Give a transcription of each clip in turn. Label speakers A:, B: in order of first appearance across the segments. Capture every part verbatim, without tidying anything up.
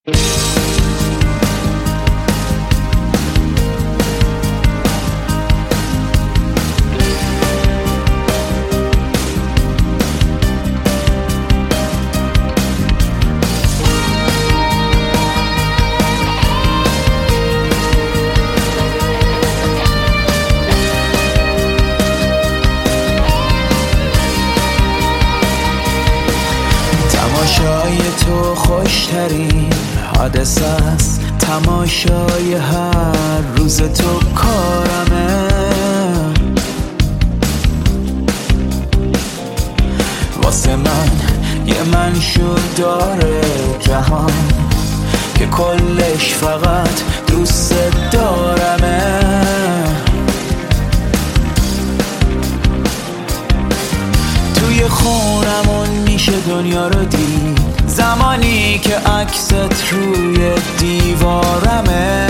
A: تماشای تو خوشترین حادثه است، تماشای هر روز تو کارمه. واسه من یه منشور داره جهان که کلش فقط دوست دارمه. توی خونمون میشه دنیا رو دید زمانی که عکست روی دیوارمه.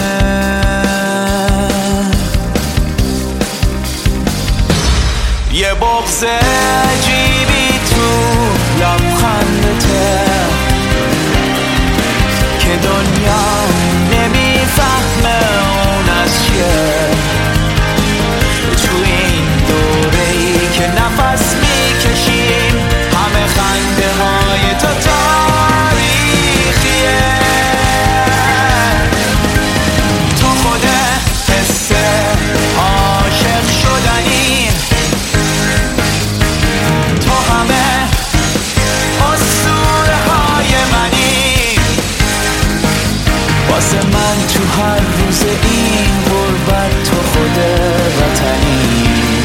A: یه بغض عجیبی تو لبخندته که دنیا نمیفهمه اون از چیه. تو این دوره‌ای که نفس میکشیم همه خنده های تو تاریخیه. تو خود حس عاشق شدنی، تو همه اسطوره های منی. واسه من تو هر روز این غربت تو خود وطنی.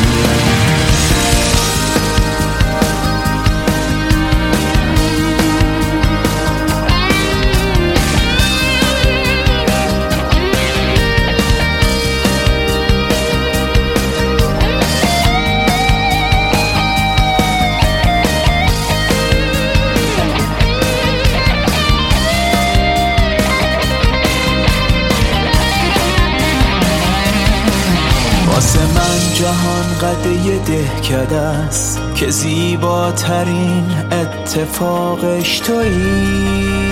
A: واسه من جهان قد یه دهکده است که زیباترین اتفاقش تویی.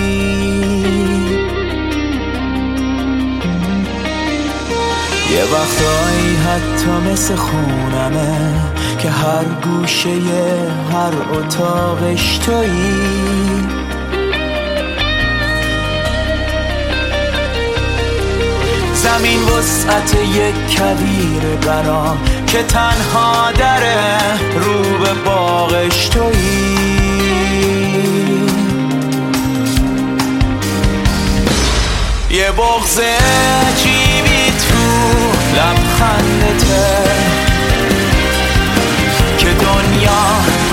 A: یه وقتایی حتی مثل خونمه که هر گوشه هر اتاقش تویی. زمین وسعت یک کویر برام که تنها دره رو به باغش تویی. یه بغض عجیبی تو لبخندته که دنیا